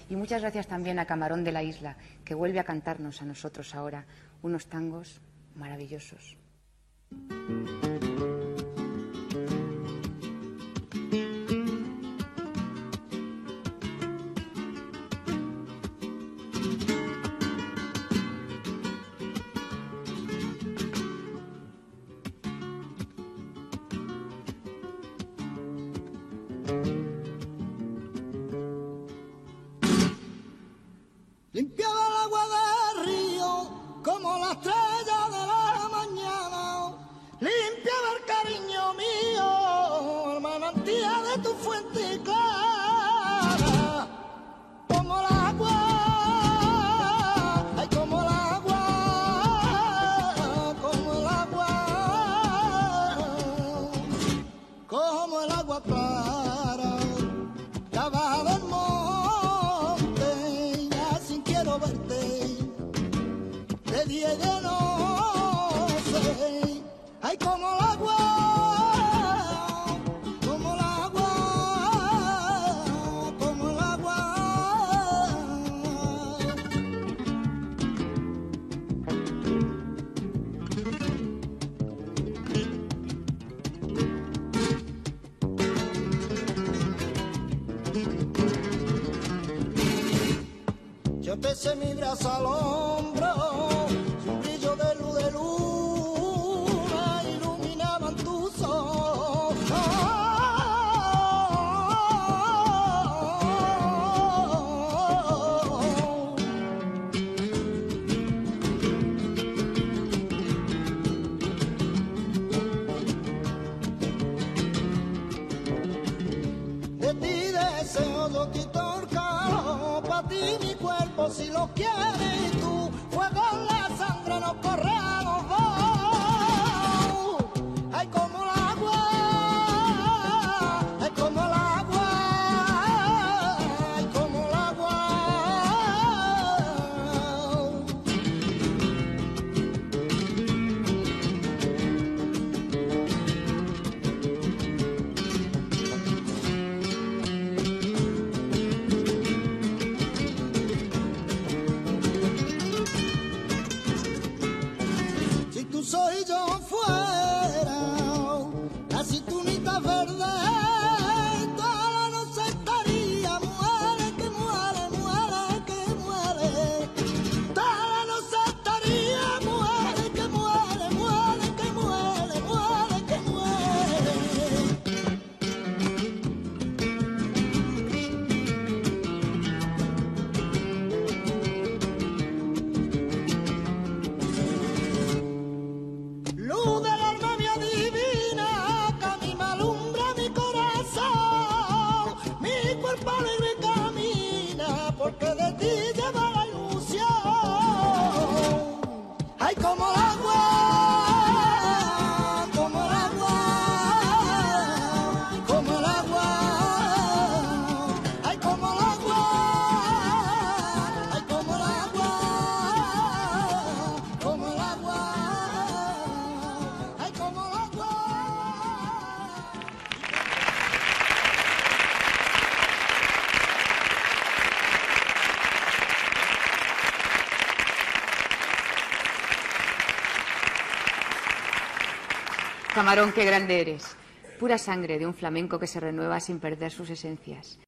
Y muchas gracias también a Camarón de la Isla, que vuelve a cantarnos a nosotros ahora unos tangos maravillosos. Limpiaba el agua del río como la estrella de la mañana. Limpiaba el cariño mío, el manantial de tu fuente clara. Como el agua, ay, como el agua, como el agua, como el agua clara. Ya baja del monte, ya sin quiero verte, de día y de noche, ay, como el agua, como el agua, como el agua. Yo empecé mi brazo al hombro, un brillo de luna iluminaban tus ojos. De ti deseo yo quito el calor, pa' ti mi cuerpo si lo quieres tú, fuego en la sangre nos corre a los dos. Ay, como el agua, ay, como el agua, ay, como el agua. Si tú soy yo fuera, la cinturita verde, toda la noche estaría, muere que muere, muere que muere. Toda la noche estaría, muere que muere, muere que muere, muere que muere. Luz del alma mía divina, que a mí me alumbra mi corazón, mi cuerpo libre camina, porque de ti lleva la ilusión. Ay, como el agua, como el agua, como el agua, ay, como el agua, ay, como el agua, como el agua. Ay, como el agua. Camarón, qué grande eres. Pura sangre de un flamenco que se renueva sin perder sus esencias.